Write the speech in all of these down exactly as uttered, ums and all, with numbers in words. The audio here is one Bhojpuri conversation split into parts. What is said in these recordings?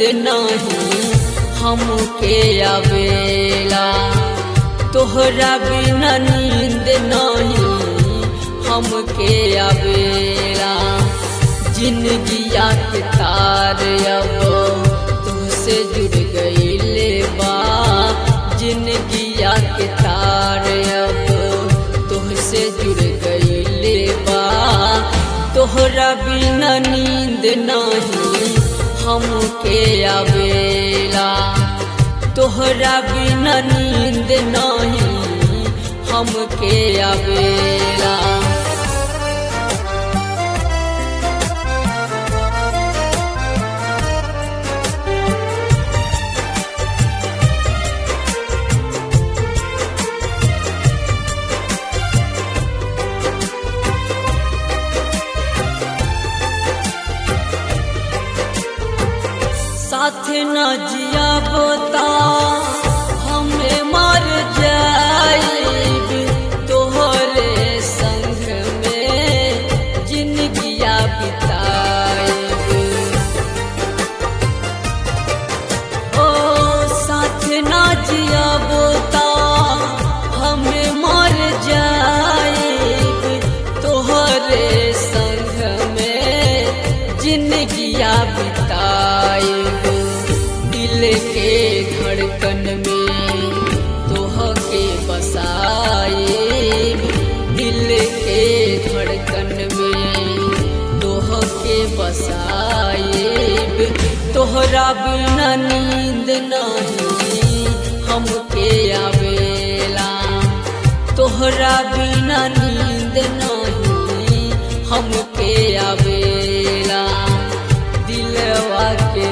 नहीं हमके आवेला, तोहरा बिना नींद नहीं हमके आवेला। जिंदगिया के तार अब तुझसे जुड़ गईले बा, जिंदगिया के तार अब तुझसे जुड़ गईले बा। तोहरा बिना नींद नहीं हमके आवेला, तोहरा बिना नींद नहीं हमके आवेला। साथ न जिया बोता हमें मर जाइब, तोहरे संग में जिंदगिया बिताइब। ओ साथ न जिया बोता हमें मर जाइब, तोहरे संग में जिंदगिया बिताइब। दिल के धड़कन में तोहके बसाइब, दिल के धड़कन में तोहके बसाइब। तोहरा बिना नींद नहीं हमके आवेला, तोहरा बिना नींद नहीं हमके आवेला। दिलवा के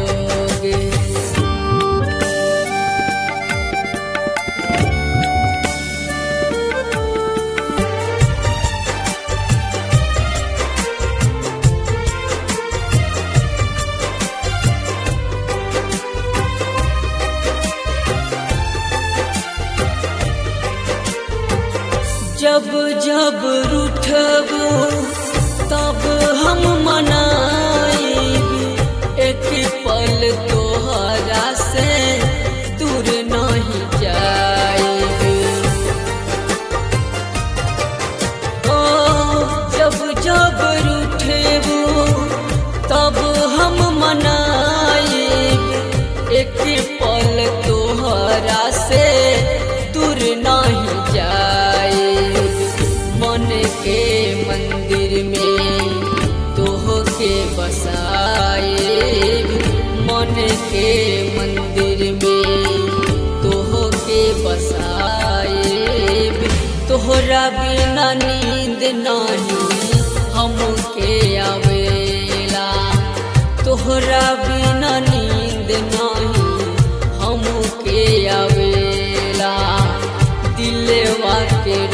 जब जब रूठबो तब हम मनाइब, एक पल तोहरा से दूर नहीं जाइब। ओ जब जब रूठबो तब हम मनाइब, एक पल तोहरा से दूर नहीं जाइब। मन के मंदिर में तोहके बसाइब, मन के मंदिर में तोहके बसाइब। तोहरा बिना नींद नहीं हमके आवेला, तोहरा बिना नींद नहीं हमके आवेला। दिलवा के